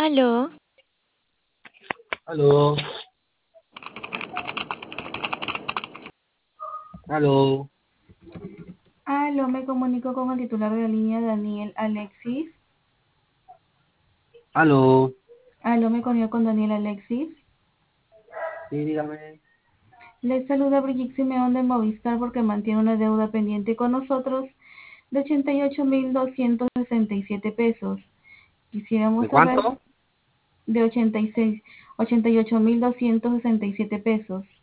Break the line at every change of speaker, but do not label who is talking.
Aló,
Aló, aló,
Aló, me comunico con el titular de la línea, Daniel Alexis.
aló.
Aló, me comunico con Daniel Alexis.
Sí, dígame.
Les saluda Brigitte Simeón de Movistar porque mantiene una deuda pendiente con nosotros de 88.267 pesos.
¿De
Quisiéramos saber
cuánto?
de 88.267 pesos.